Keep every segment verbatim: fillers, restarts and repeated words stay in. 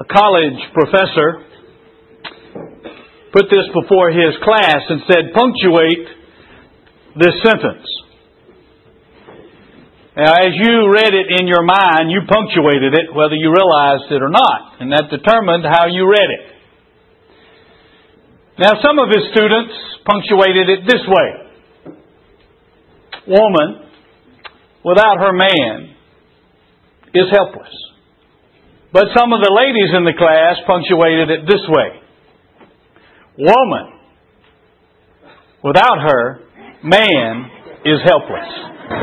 A college professor put this before his class and said, punctuate this sentence. Now, as you read it in your mind, you punctuated it whether you realized it or not. And that determined how you read it. Now, some of his students punctuated it this way. Woman without her man is helpless. But some of the ladies in the class punctuated it this way. Woman without her man is helpless.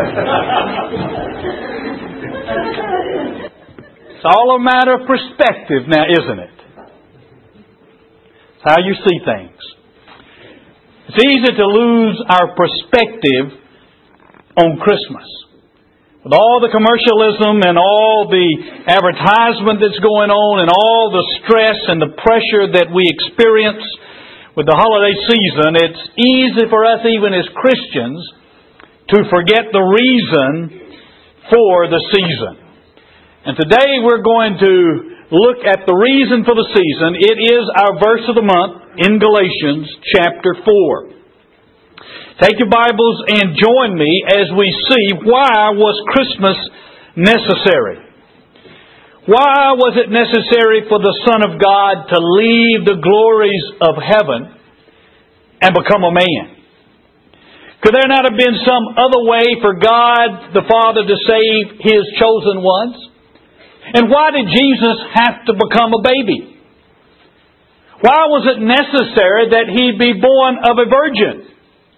It's all a matter of perspective now, isn't it? It's how you see things. It's easy to lose our perspective on Christmas. With all the commercialism and all the advertisement that's going on and all the stress and the pressure that we experience with the holiday season, it's easy for us even as Christians to forget the reason for the season. And today we're going to look at the reason for the season. It is our verse of the month in Galatians chapter four. Take your Bibles and join me as we see why was Christmas necessary. Why was it necessary for the Son of God to leave the glories of heaven and become a man? Could there not have been some other way for God the Father to save His chosen ones? And why did Jesus have to become a baby? Why was it necessary that He be born of a virgin?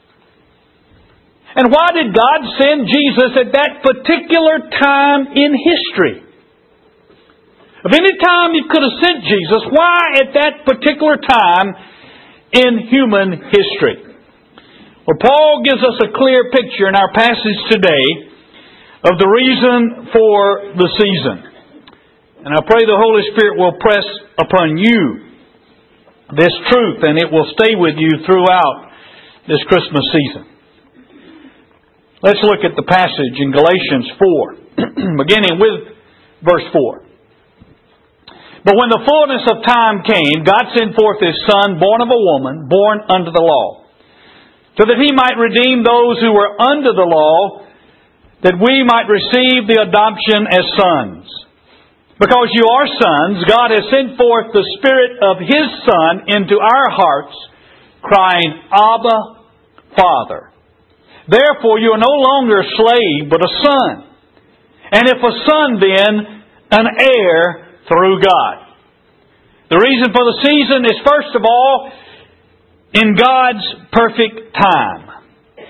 And why did God send Jesus at that particular time in history? Of any time He could have sent Jesus, why at that particular time in human history? Well, Paul gives us a clear picture in our passage today of the reason for the season. And I pray the Holy Spirit will press upon you this truth and it will stay with you throughout this Christmas season. Let's look at the passage in Galatians four, beginning with verse four. But when the fullness of time came, God sent forth His Son, born of a woman, born under the law, so that He might redeem those who were under the law, that we might receive the adoption as sons. Because you are sons, God has sent forth the Spirit of His Son into our hearts, crying, Abba, Father. Therefore, you are no longer a slave, but a son. And if a son, then an heir through God. The reason for the season is, first of all, in God's perfect time.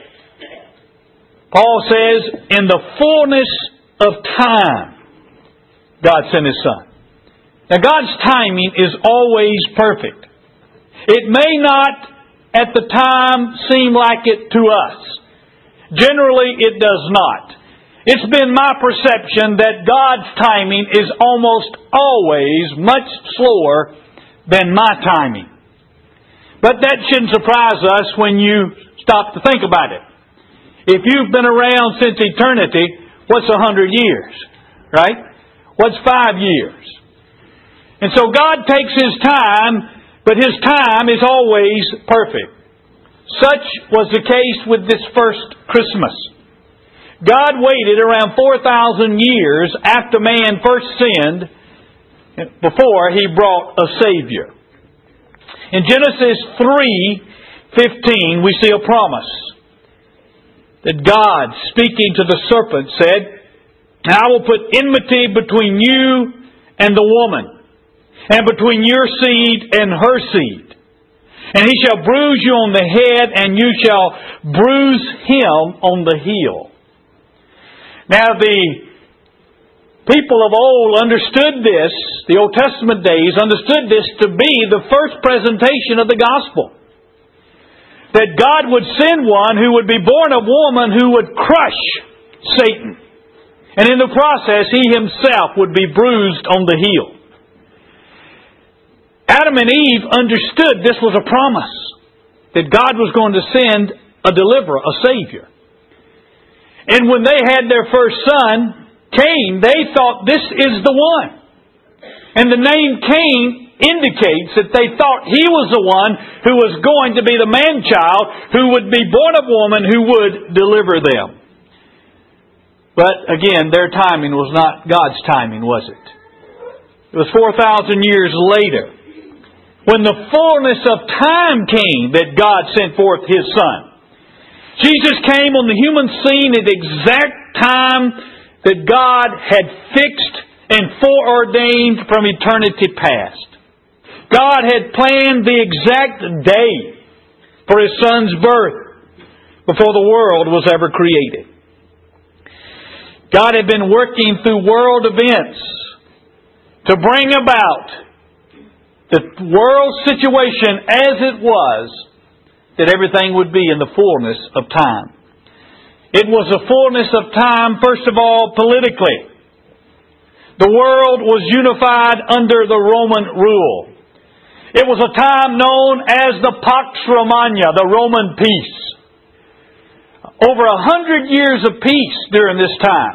Paul says, in the fullness of time, God sent His Son. Now, God's timing is always perfect. It may not at the time seem like it to us. Generally, it does not. It's been my perception that God's timing is almost always much slower than my timing. But that shouldn't surprise us when you stop to think about it. If you've been around since eternity, what's a hundred years? Right? What's five years? And so God takes His time, but His time is always perfect. Such was the case with this first Christmas. God waited around four thousand years after man first sinned before He brought a Savior. In Genesis three fifteen, we see a promise that God, speaking to the serpent, said, I will put enmity between you and the woman, and between your seed and her seed. And he shall bruise you on the head, and you shall bruise him on the heel. Now the people of old understood this, the Old Testament days understood this to be the first presentation of the gospel. That God would send one who would be born of woman who would crush Satan. And in the process, He Himself would be bruised on the heel. Adam and Eve understood this was a promise. That God was going to send a deliverer, a Savior. And when they had their first son, Cain, they thought this is the one. And the name Cain indicates that they thought he was the one who was going to be the man-child who would be born of woman who would deliver them. But again, their timing was not God's timing, was it? It was four thousand years later, when the fullness of time came, that God sent forth His Son. Jesus came on the human scene at the exact time that God had fixed and foreordained from eternity past. God had planned the exact day for His Son's birth before the world was ever created. God had been working through world events to bring about the world situation as it was, that everything would be in the fullness of time. It was the fullness of time, first of all, politically. The world was unified under the Roman rule. It was a time known as the Pax Romana, the Roman peace. Over a hundred years of peace during this time.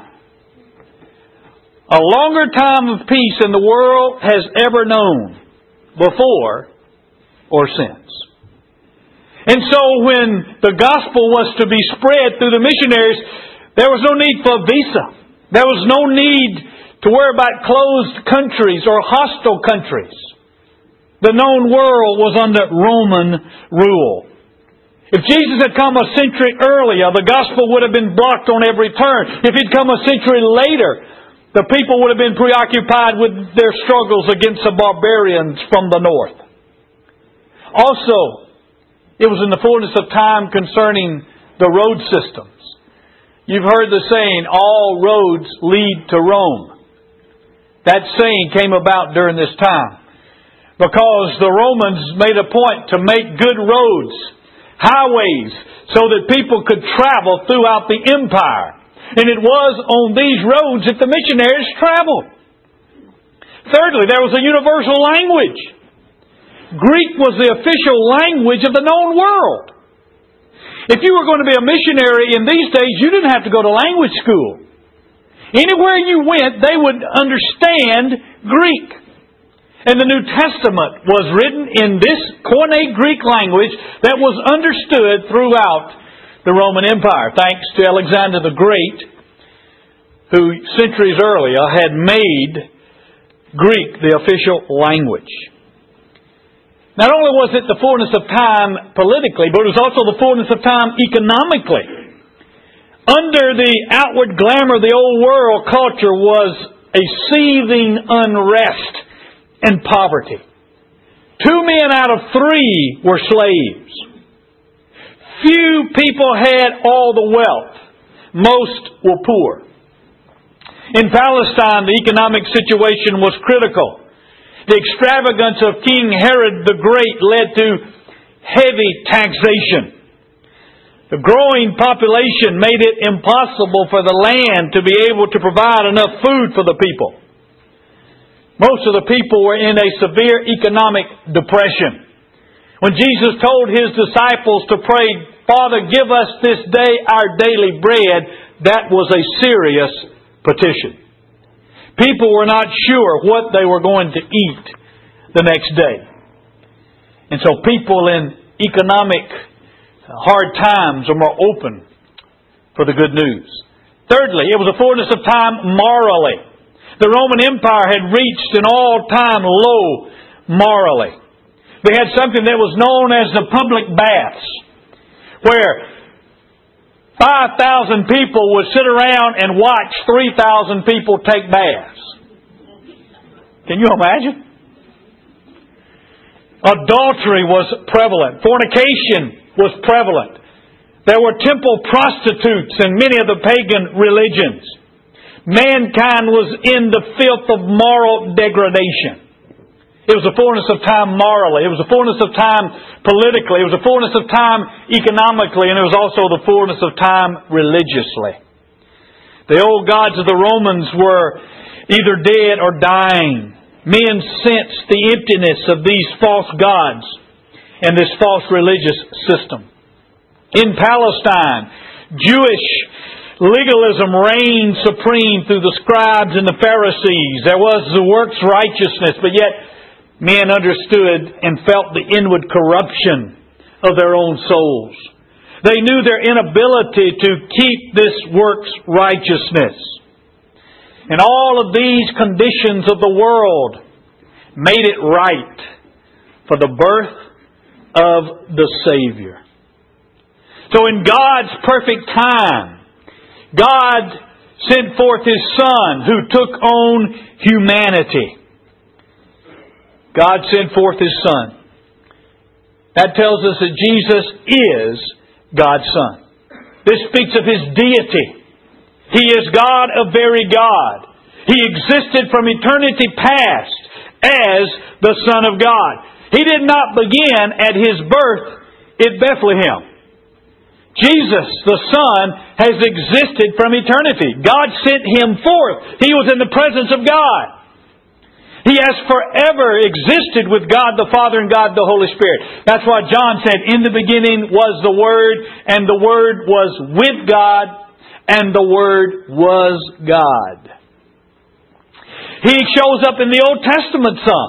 A longer time of peace than the world has ever known before or since. And so when the gospel was to be spread through the missionaries, there was no need for a visa. There was no need to worry about closed countries or hostile countries. The known world was under Roman rule. If Jesus had come a century earlier, the gospel would have been blocked on every turn. If He'd come a century later, the people would have been preoccupied with their struggles against the barbarians from the north. Also, it was in the fullness of time concerning the road systems. You've heard the saying, all roads lead to Rome. That saying came about during this time because the Romans made a point to make good roads, highways, so that people could travel throughout the empire. And it was on these roads that the missionaries traveled. Thirdly, there was a universal language. Greek was the official language of the known world. If you were going to be a missionary in these days, you didn't have to go to language school. Anywhere you went, they would understand Greek. And the New Testament was written in this Koine Greek language that was understood throughout the Roman Empire, thanks to Alexander the Great, who centuries earlier had made Greek the official language. Not only was it the fullness of time politically, but it was also the fullness of time economically. Under the outward glamour of the old world, culture was a seething unrest and poverty. Two men out of three were slaves. Few people had all the wealth. Most were poor. In Palestine, the economic situation was critical. The extravagance of King Herod the Great led to heavy taxation. The growing population made it impossible for the land to be able to provide enough food for the people. Most of the people were in a severe economic depression. When Jesus told His disciples to pray, Father, give us this day our daily bread, that was a serious petition. People were not sure what they were going to eat the next day. And so people in economic hard times are more open for the good news. Thirdly, it was a fullness of time morally. The Roman Empire had reached an all-time low morally. They had something that was known as the public baths, where five thousand people would sit around and watch three thousand people take baths. Can you imagine? Adultery was prevalent. Fornication was prevalent. There were temple prostitutes in many of the pagan religions. Mankind was in the filth of moral degradation. It was the fullness of time morally. It was the fullness of time politically. It was the fullness of time economically. And it was also the fullness of time religiously. The old gods of the Romans were either dead or dying. Men sensed the emptiness of these false gods and this false religious system. In Palestine, Jewish Legalism reigned supreme through the scribes and the Pharisees. There was the works righteousness, but yet men understood and felt the inward corruption of their own souls. They knew their inability to keep this works righteousness. And all of these conditions of the world made it right for the birth of the Savior. So in God's perfect time, God sent forth His Son who took on humanity. God sent forth His Son. That tells us that Jesus is God's Son. This speaks of His deity. He is God, a very God. He existed from eternity past as the Son of God. He did not begin at His birth in Bethlehem. Jesus, the Son, has existed from eternity. God sent Him forth. He was in the presence of God. He has forever existed with God the Father and God the Holy Spirit. That's why John said, in the beginning was the Word, and the Word was with God, and the Word was God. He shows up in the Old Testament some.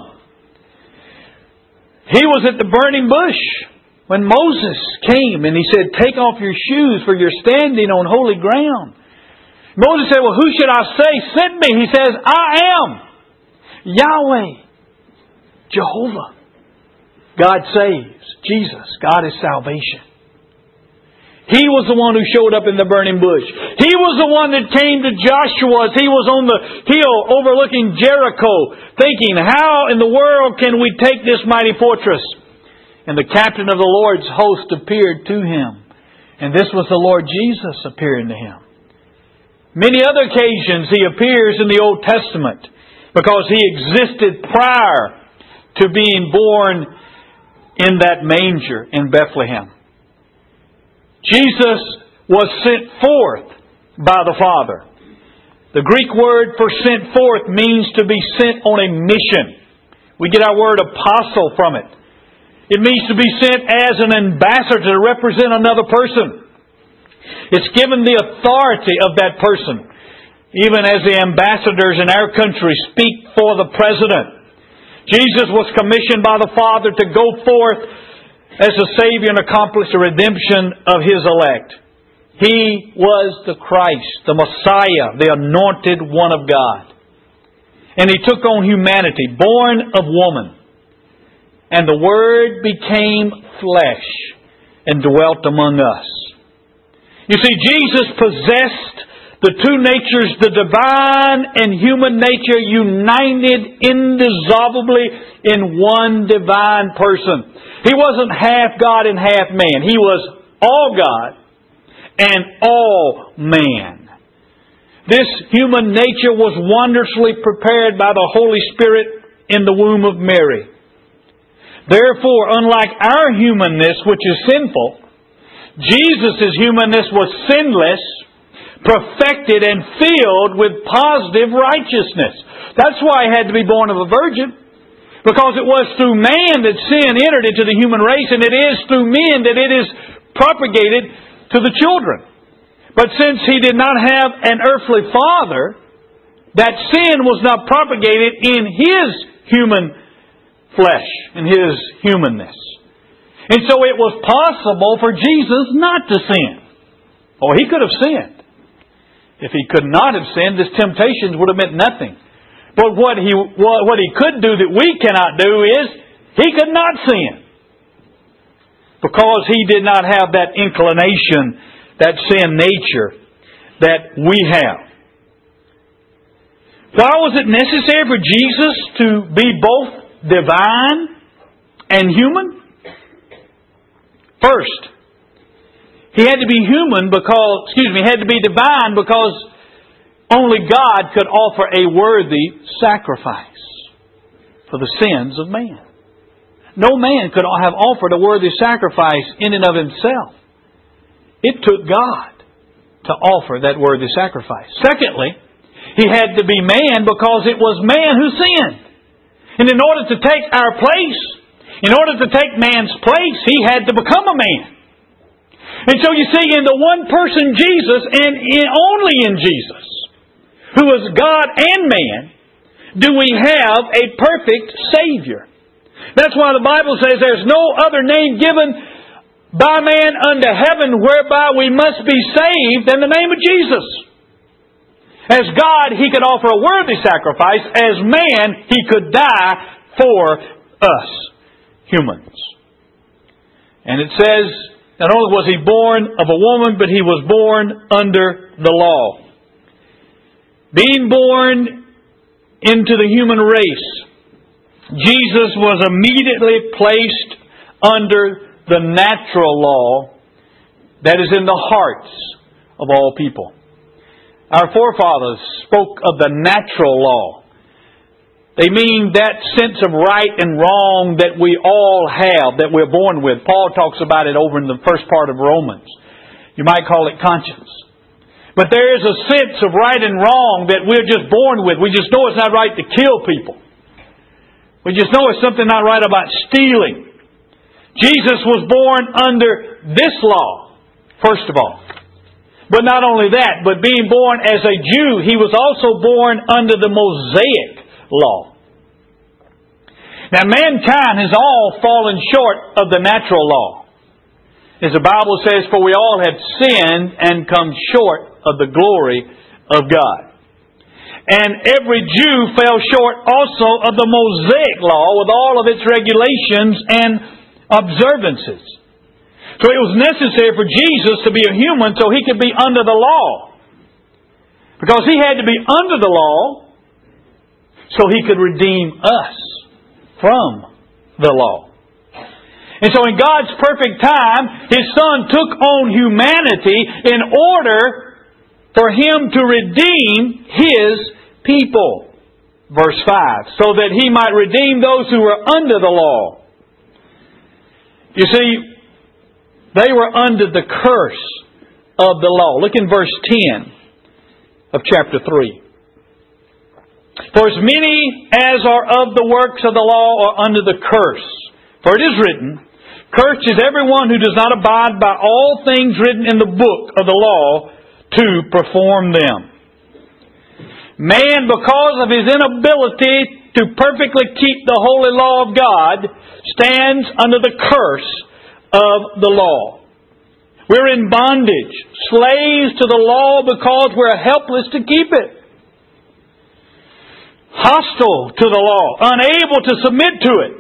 He was at the burning bush when Moses came and he said, take off your shoes for you're standing on holy ground. Moses said, well, who should I say sent me? He says, I am Yahweh, Jehovah. God saves. Jesus, God is salvation. He was the one who showed up in the burning bush. He was the one that came to Joshua as he was on the hill overlooking Jericho, thinking, how in the world can we take this mighty fortress? And the captain of the Lord's host appeared to him. And this was the Lord Jesus appearing to him. Many other occasions He appears in the Old Testament because He existed prior to being born in that manger in Bethlehem. Jesus was sent forth by the Father. The Greek word for sent forth means to be sent on a mission. We get our word apostle from it. It means to be sent as an ambassador to represent another person. It's given the authority of that person. Even as the ambassadors in our country speak for the President. Jesus was commissioned by the Father to go forth as a Savior and accomplish the redemption of His elect. He was the Christ, the Messiah, the anointed one of God. And He took on humanity, born of woman. And the Word became flesh and dwelt among us. You see, Jesus possessed the two natures, the divine and human nature, united indissolubly in one divine person. He wasn't half God and half man. He was all God and all man. This human nature was wondrously prepared by the Holy Spirit in the womb of Mary. Therefore, unlike our humanness, which is sinful, Jesus' humanness was sinless, perfected and filled with positive righteousness. That's why He had to be born of a virgin. Because it was through man that sin entered into the human race, and it is through men that it is propagated to the children. But since He did not have an earthly father, that sin was not propagated in His human flesh, in His humanness. And so it was possible for Jesus not to sin. Or He could have sinned. If He could not have sinned, His temptations would have meant nothing. But what He what He could do that we cannot do is He could not sin. Because He did not have that inclination, that sin nature that we have. Why was it necessary for Jesus to be both divine and human? First, He had to be human because, excuse me, He had to be divine because only God could offer a worthy sacrifice for the sins of man. No man could have offered a worthy sacrifice in and of himself. It took God to offer that worthy sacrifice. Secondly, He had to be man because it was man who sinned. And in order to take our place, in order to take man's place, He had to become a man. And so you see, in the one person Jesus, and in, only in Jesus, who is God and man, do we have a perfect Savior. That's why the Bible says there's no other name given by man unto heaven whereby we must be saved than the name of Jesus. As God, He could offer a worthy sacrifice. As man, He could die for us, humans. And it says, not only was He born of a woman, but He was born under the law. Being born into the human race, Jesus was immediately placed under the natural law that is in the hearts of all people. Our forefathers spoke of the natural law. They mean that sense of right and wrong that we all have, that we're born with. Paul talks about it over in the first part of Romans. You might call it conscience. But there is a sense of right and wrong that we're just born with. We just know it's not right to kill people. We just know it's something not right about stealing. Jesus was born under this law, first of all. But not only that, but being born as a Jew, He was also born under the Mosaic law. Now, mankind has all fallen short of the natural law. As the Bible says, for we all have sinned and come short of the glory of God. And every Jew fell short also of the Mosaic law with all of its regulations and observances. So it was necessary for Jesus to be a human so He could be under the law. Because He had to be under the law so He could redeem us from the law. And so in God's perfect time, His Son took on humanity in order for Him to redeem His people. Verse five. So that He might redeem those who were under the law. You see, they were under the curse of the law. Look in verse ten of chapter three. For as many as are of the works of the law are under the curse. For it is written, cursed is everyone who does not abide by all things written in the book of the law to perform them. Man, because of his inability to perfectly keep the holy law of God, stands under the curse of the law. We're in bondage, slaves to the law because we're helpless to keep it. Hostile to the law, unable to submit to it.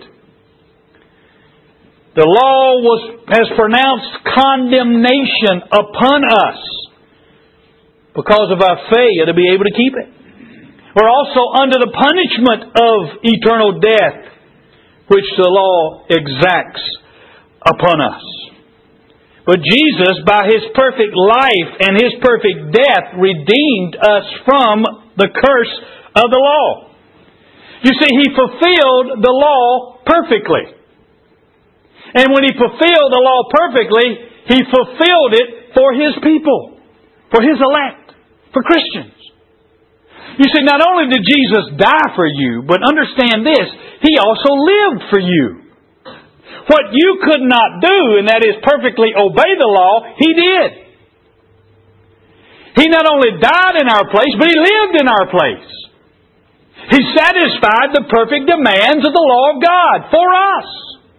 The law was, has pronounced condemnation upon us because of our failure to be able to keep it. We're also under the punishment of eternal death, which the law exacts upon us. But Jesus, by His perfect life and His perfect death, redeemed us from the curse of the law. You see, He fulfilled the law perfectly. And when He fulfilled the law perfectly, He fulfilled it for His people, for His elect, for Christians. You see, not only did Jesus die for you, but understand this, He also lived for you. What you could not do, and that is perfectly obey the law, He did. He not only died in our place, but He lived in our place. He satisfied the perfect demands of the law of God for us.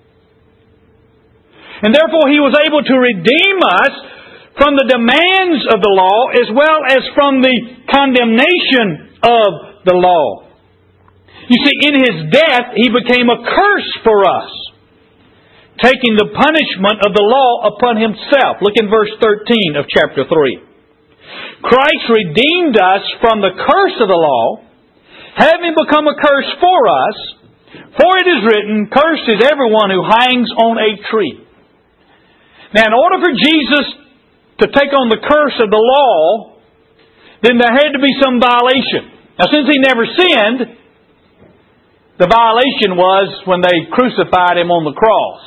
And therefore He was able to redeem us from the demands of the law as well as from the condemnation of the law. You see, in His death, He became a curse for us, taking the punishment of the law upon Himself. Look in verse thirteen of chapter three. Christ redeemed us from the curse of the law, having become a curse for us, for it is written, cursed is everyone who hangs on a tree. Now, in order for Jesus to take on the curse of the law, then there had to be some violation. Now, since He never sinned, the violation was when they crucified Him on the cross.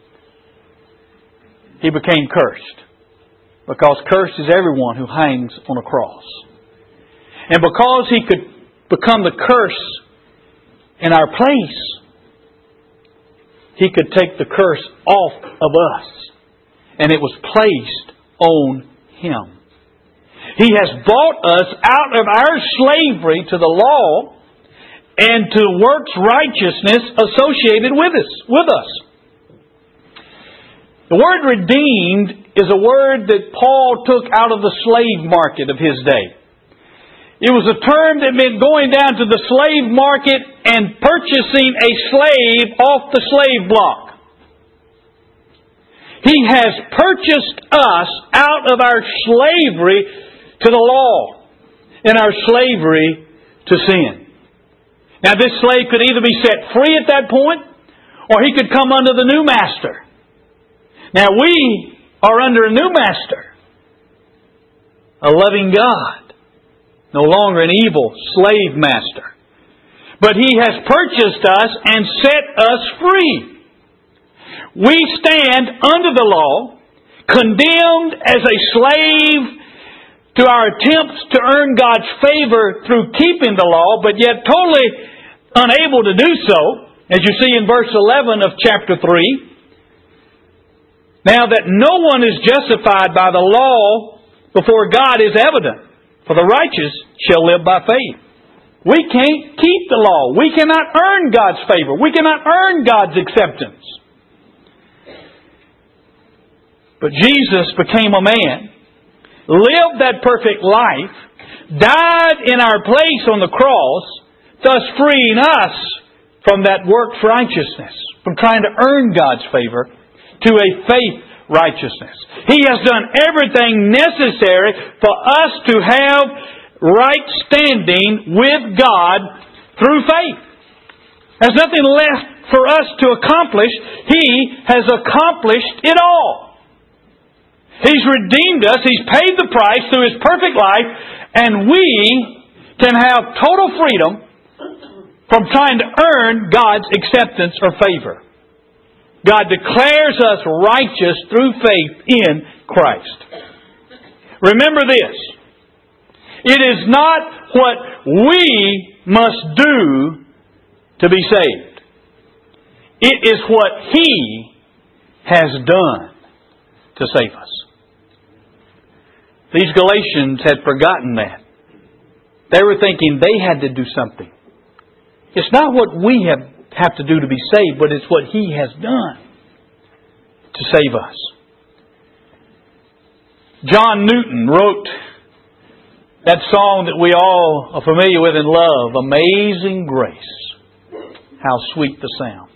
He became cursed. Because cursed is everyone who hangs on a cross. And because He could become the curse in our place, He could take the curse off of us. And it was placed own Him. He has bought us out of our slavery to the law and to works righteousness associated with us. With us. The word redeemed is a word that Paul took out of the slave market of his day. It was a term that meant going down to the slave market and purchasing a slave off the slave block. He has purchased us out of our slavery to the law and our slavery to sin. Now this slave could either be set free at that point, or he could come under the new master. Now we are under a new master, a loving God, no longer an evil slave master. But He has purchased us and set us free. We stand under the law, condemned as a slave to our attempts to earn God's favor through keeping the law, but yet totally unable to do so, as you see in verse eleven of chapter three. Now that no one is justified by the law before God is evident, for the righteous shall live by faith. We can't keep the law. We cannot earn God's favor. We cannot earn God's acceptance. But Jesus became a man, lived that perfect life, died in our place on the cross, thus freeing us from that works righteousness, from trying to earn God's favor, to a faith righteousness. He has done everything necessary for us to have right standing with God through faith. There's nothing left for us to accomplish. He has accomplished it all. He's redeemed us. He's paid the price through His perfect life, and we can have total freedom from trying to earn God's acceptance or favor. God declares us righteous through faith in Christ. Remember this. It is not what we must do to be saved. It is what He has done to save us. These Galatians had forgotten that. They were thinking they had to do something. It's not what we have, have to do to be saved, but it's what He has done to save us. John Newton wrote that song that we all are familiar with and love, Amazing Grace. How sweet the sound.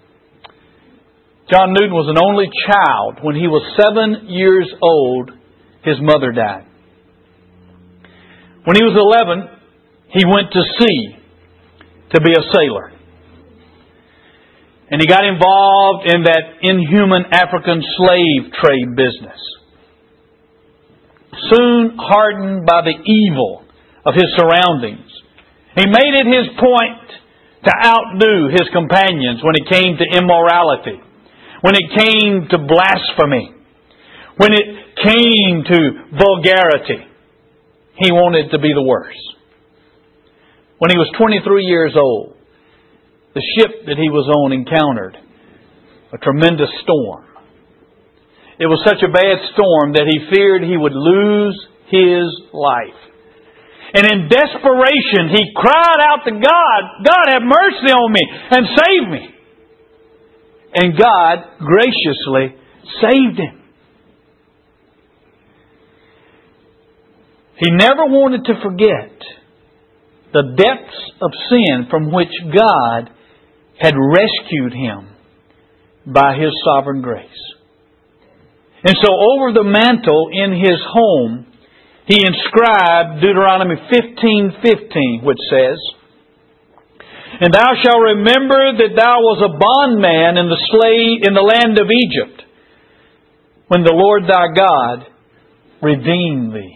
John Newton was an only child. When he was seven years old, his mother died. When he was eleven, he went to sea to be a sailor. And he got involved in that inhuman African slave trade business. Soon hardened by the evil of his surroundings, he made it his point to outdo his companions when it came to immorality, when it came to blasphemy, when it came to vulgarity. He wanted to be the worst. When he was twenty-three years old, the ship that he was on encountered a tremendous storm. It was such a bad storm that he feared he would lose his life. And in desperation, he cried out to God, God, have mercy on me and save me. And God graciously saved him. He never wanted to forget the depths of sin from which God had rescued him by His sovereign grace. And so over the mantle in his home, he inscribed Deuteronomy fifteen fifteen, which says, And thou shalt remember that thou was a bondman in the slave in the land of Egypt, when the Lord thy God redeemed thee.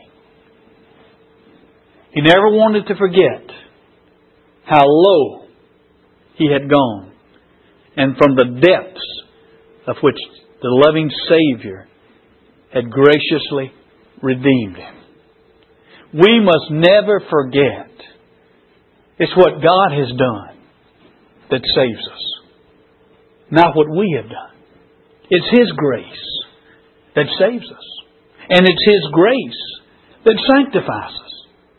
He never wanted to forget how low he had gone, and from the depths of which the loving Savior had graciously redeemed him. We must never forget it's what God has done that saves us, not what we have done. It's His grace that saves us. And it's His grace that sanctifies us.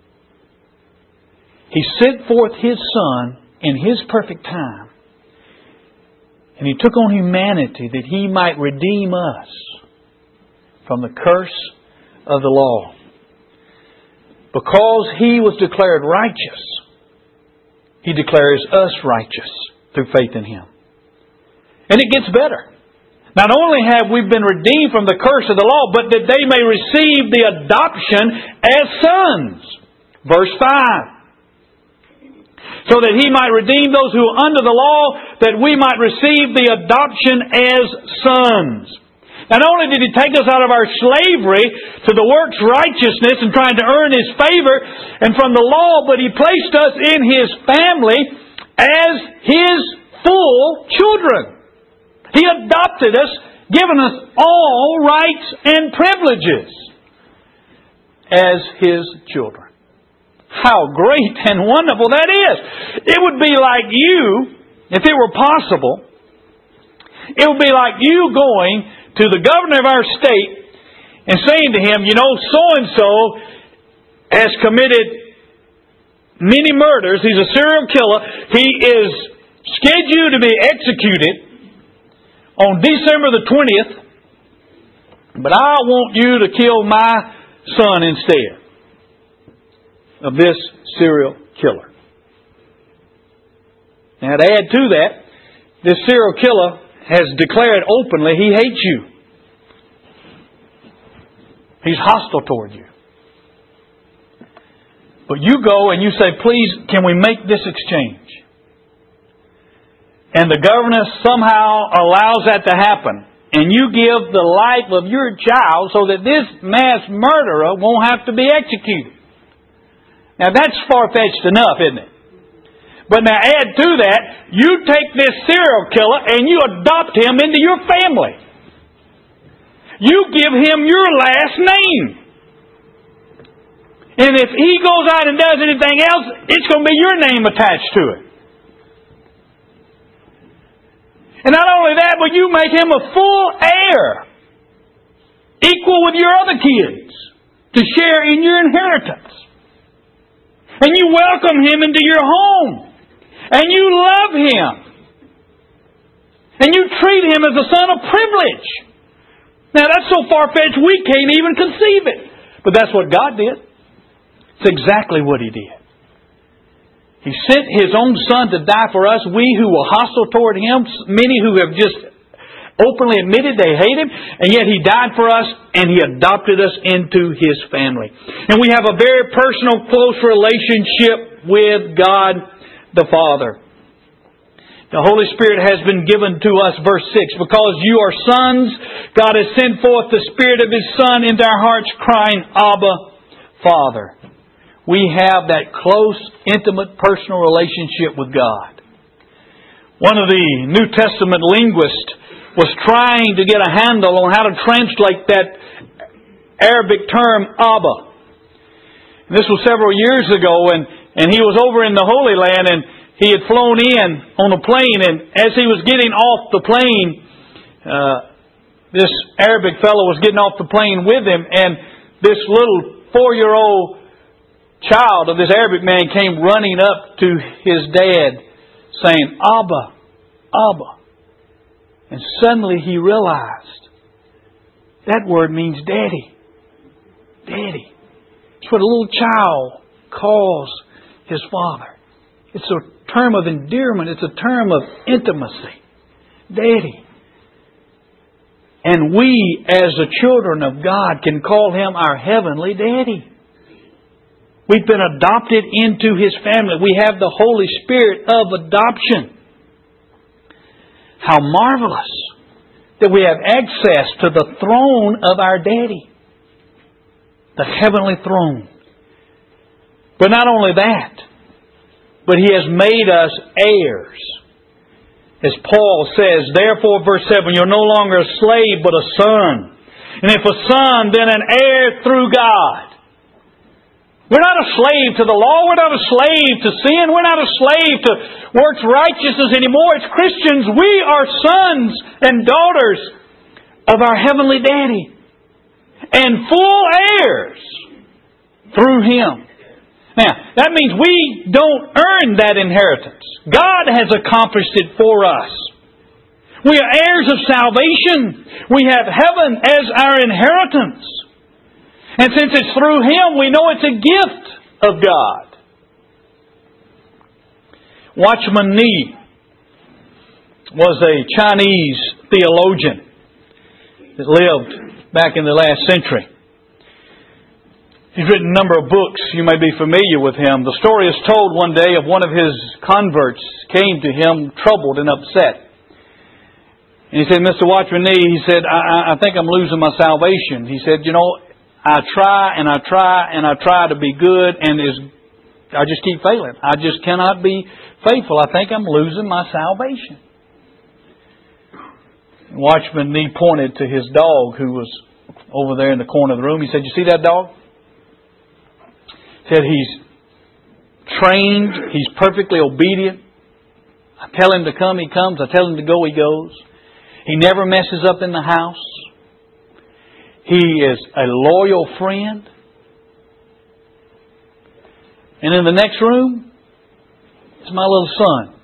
He sent forth His Son in His perfect time. And He took on humanity that He might redeem us from the curse of the law. Because He was declared righteous, He declares us righteous through faith in Him. And it gets better. Not only have we been redeemed from the curse of the law, but that they may receive the adoption as sons. Verse five. So that He might redeem those who are under the law, that we might receive the adoption as sons. Not only did He take us out of our slavery to the works righteousness and trying to earn His favor and from the law, but He placed us in His family as His full children. He adopted us, given us all rights and privileges as His children. How great and wonderful that is! It would be like you, if it were possible, it would be like you going to the governor of our state and saying to him, you know, so-and-so has committed many murders. He's a serial killer. He is scheduled to be executed on December the twentieth, but I want you to kill my son instead of this serial killer. Now to add to that, this serial killer has declared openly he hates you. He's hostile toward you. But you go and you say, please, can we make this exchange? And the governor somehow allows that to happen. And you give the life of your child so that this mass murderer won't have to be executed. Now that's far-fetched enough, isn't it? But now add to that, you take this serial killer and you adopt him into your family. You give him your last name. And if he goes out and does anything else, it's going to be your name attached to it. And not only that, but you make him a full heir, equal with your other kids, to share in your inheritance. And you welcome him into your home. And you love him. And you treat him as a son of privilege. Now that's so far-fetched we can't even conceive it. But that's what God did. It's exactly what He did. He sent His own Son to die for us, we who were hostile toward Him, many who have just openly admitted they hate Him, and yet He died for us and He adopted us into His family. And we have a very personal, close relationship with God the Father. The Holy Spirit has been given to us, verse six, because you are sons, God has sent forth the Spirit of His Son into our hearts, crying, Abba, Father. We have that close, intimate, personal relationship with God. One of the New Testament linguists was trying to get a handle on how to translate that Arabic term, Abba. And this was several years ago, and, and he was over in the Holy Land, and he had flown in on a plane, and as he was getting off the plane, uh, this Arabic fellow was getting off the plane with him, and this little four-year-old child of this Arabic man came running up to his dad saying, Abba, Abba. And suddenly he realized that word means daddy. Daddy. It's what a little child calls his father. It's a term of endearment. It's a term of intimacy. Daddy. And we, as the children of God, can call Him our heavenly daddy. We've been adopted into His family. We have the Holy Spirit of adoption. How marvelous that we have access to the throne of our daddy. The heavenly throne. But not only that, but He has made us heirs. As Paul says, therefore, verse seven, you're no longer a slave, but a son. And if a son, then an heir through God. We're not a slave to the law. We're not a slave to sin. We're not a slave to works righteousness anymore. As Christians, we are sons and daughters of our heavenly daddy. and full heirs through Him. Now, that means we don't earn that inheritance. God has accomplished it for us. We are heirs of salvation. We have heaven as our inheritance. And since it's through Him, we know it's a gift of God. Watchman Nee was a Chinese theologian that lived back in the last century. He's written a number of books. You may be familiar with him. The story is told one day of one of his converts came to him troubled and upset. And he said, Mister Watchman Nee, he said, I, I think I'm losing my salvation. He said, you know, I try and I try and I try to be good and is I just keep failing. I just cannot be faithful. I think I'm losing my salvation. Watchman Nee pointed to his dog who was over there in the corner of the room. He said, you see that dog? He said, he's trained. He's perfectly obedient. I tell him to come, he comes. I tell him to go, he goes. He never messes up in the house. He is a loyal friend. And in the next room is my little son.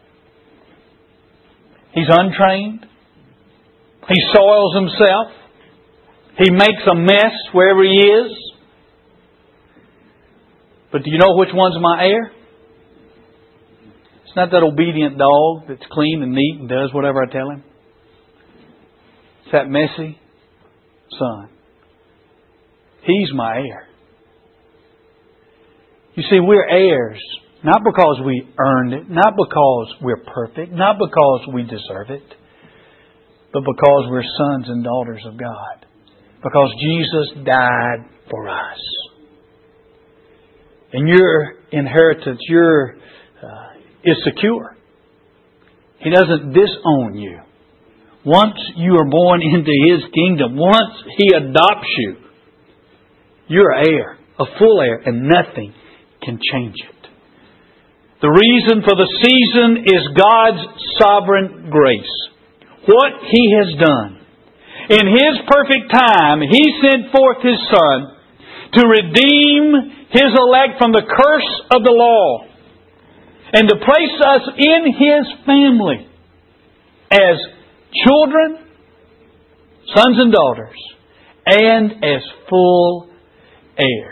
He's untrained. He soils himself. He makes a mess wherever he is. But do you know which one's my heir? It's not that obedient dog that's clean and neat and does whatever I tell him. It's that messy son. He's my heir. You see, we're heirs, not because we earned it, not because we're perfect, not because we deserve it, but because we're sons and daughters of God. Because Jesus died for us. And your inheritance, your uh, is secure. He doesn't disown you. Once you are born into His kingdom, once He adopts you, you're an heir, a full heir, and nothing can change it. The reason for the season is God's sovereign grace. What He has done. In His perfect time, He sent forth His Son to redeem His elect from the curse of the law and to place us in His family as children, sons and daughters, and as full heirs.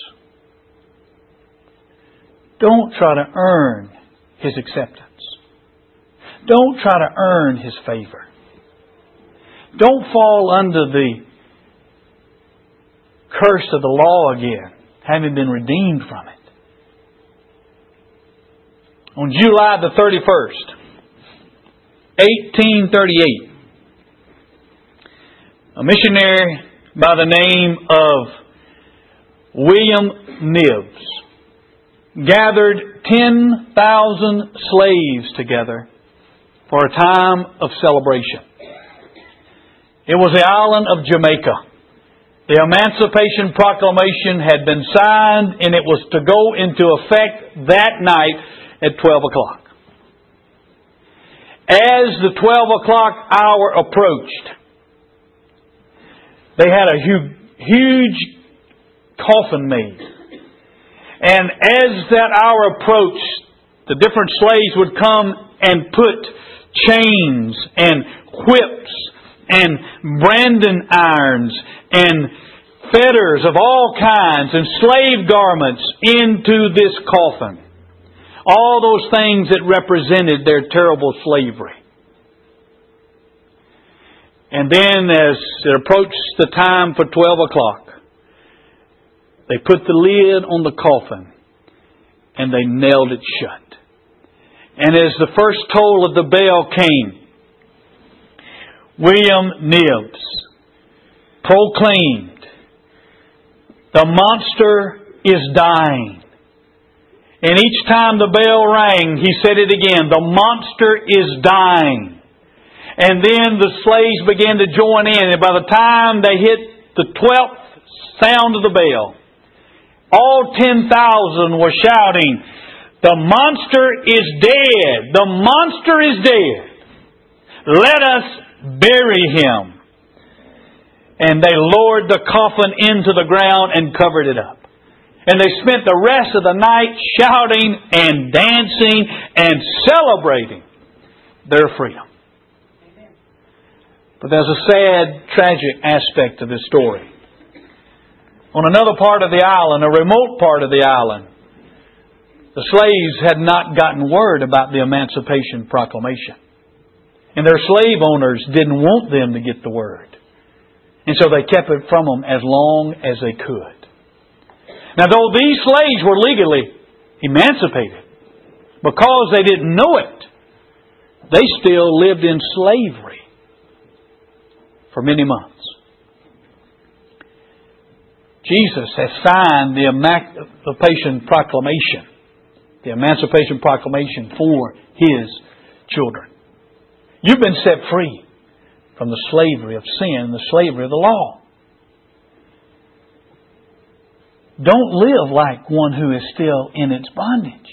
Don't try to earn His acceptance. Don't try to earn His favor. Don't fall under the curse of the law again, having been redeemed from it. On July the thirty-first, eighteen thirty-eight, a missionary by the name of William Knibbs gathered ten thousand slaves together for a time of celebration. It was the island of Jamaica. The Emancipation Proclamation had been signed and it was to go into effect that night at twelve o'clock. As the twelve o'clock hour approached, they had a huge, huge coffin made. And as that hour approached, the different slaves would come and put chains and whips and branding irons and fetters of all kinds and slave garments into this coffin. All those things that represented their terrible slavery. And then as it approached the time for twelve o'clock, they put the lid on the coffin and they nailed it shut. And as the first toll of the bell came, William Knibbs proclaimed, "The monster is dying." And each time the bell rang, he said it again, "The monster is dying." And then the slaves began to join in. And by the time they hit the twelfth sound of the bell, all ten thousand were shouting, "The monster is dead! The monster is dead! Let us bury him." and they lowered the coffin into the ground and covered it up. And they spent the rest of the night shouting and dancing and celebrating their freedom. But there's a sad, tragic aspect to this story. On another part of the island, a remote part of the island, the slaves had not gotten word about the Emancipation Proclamation. And their slave owners didn't want them to get the word. And so they kept it from them as long as they could. Now, though these slaves were legally emancipated, because they didn't know it, they still lived in slavery for many months. Jesus has signed the Emancipation Proclamation, the Emancipation Proclamation for His children. You've been set free from the slavery of sin, the slavery of the law. Don't live like one who is still in its bondage.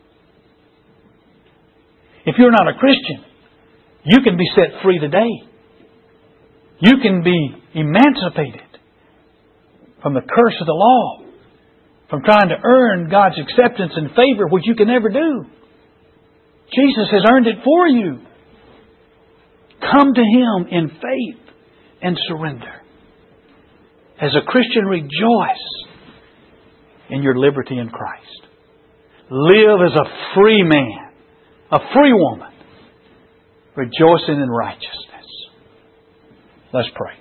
If you're not a Christian, you can be set free today. You can be emancipated from the curse of the law, from trying to earn God's acceptance and favor, which you can never do. Jesus has earned it for you. Come to Him in faith and surrender. As a Christian, rejoice in your liberty in Christ. Live as a free man, a free woman, rejoicing in righteousness. Let's pray.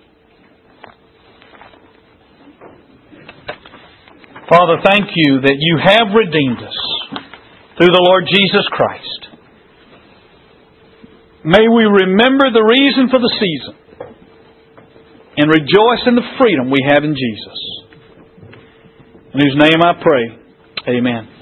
Father, thank You that You have redeemed us through the Lord Jesus Christ. May we remember the reason for the season and rejoice in the freedom we have in Jesus. In whose name I pray. Amen.